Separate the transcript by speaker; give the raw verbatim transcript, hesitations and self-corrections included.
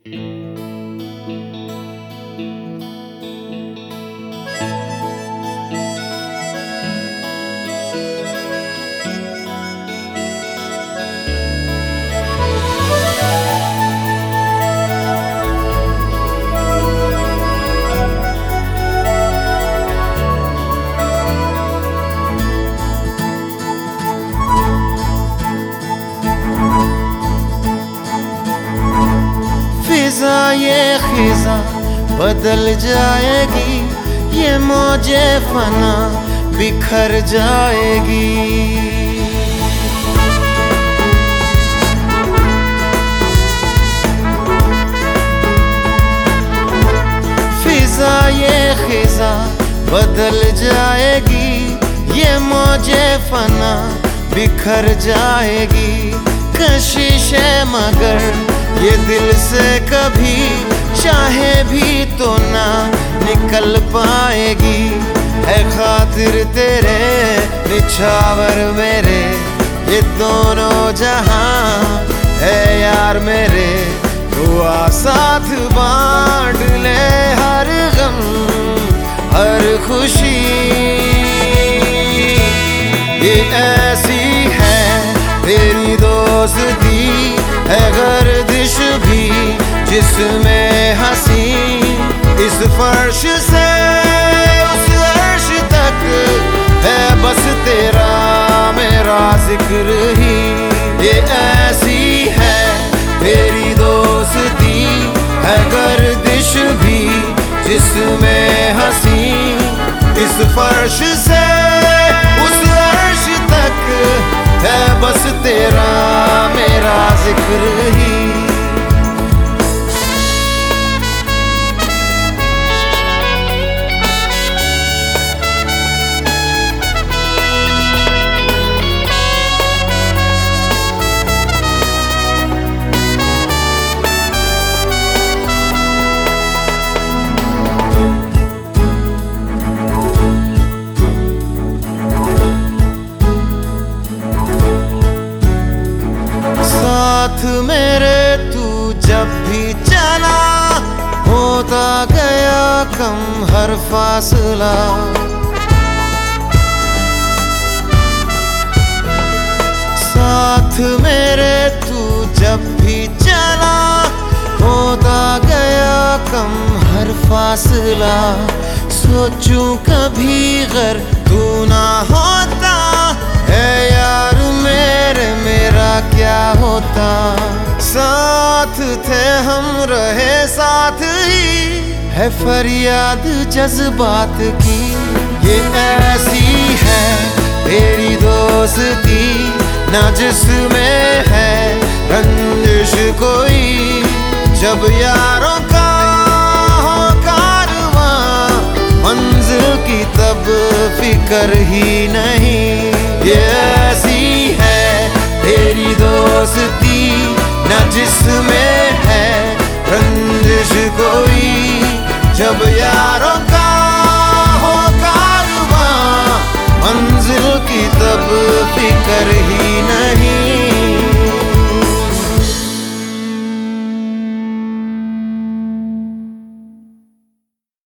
Speaker 1: फिजा ये खिजा बदल जाएगी, ये मौजे फना बिखर जाएगी। फिजा ये खिजा बदल जाएगी, ये मौजे फना बिखर जाएगी। कशिश है मगर ये दिल से कभी चाहे भी तो ना निकल पाएगी। है खातिर तेरे निछावर मेरे, ये दोनों जहां है यार मेरे। हुआ साथ बांट ले हर गम हर खुशी, ये ऐसी है तेरी दोस्ती है गर्दिश भी जिसमें हंसी। इस फर्श से उस अर्श तक है बस तेरा मेरा जिक्र ही। ये ऐसी है तेरी दोस्ती है गर्दिश भी जिसमें हंसी। इस फर्श से उस अर्श तक है बस तेरा मेरा जिक्र ही। साथ मेरे तू जब भी चला, होता गया कम हर फासला। साथ मेरे तू जब भी चला, होता गया कम हर फासला। सोचूं कभी अगर तू ना होता, है यार मेरे मेरा क्या होता। साथ थे हम रहे साथ ही, है फरियाद जज्बात की। ये ऐसी है तेरी दोस्ती ना जिसमें है रंजिश कोई। जब यारों का हो कारवां मंजिल की तब फिक्र ही नहीं। ये ऐसी है तेरी दोस्ती ना जिसमें है रंजिश कोई। जब यार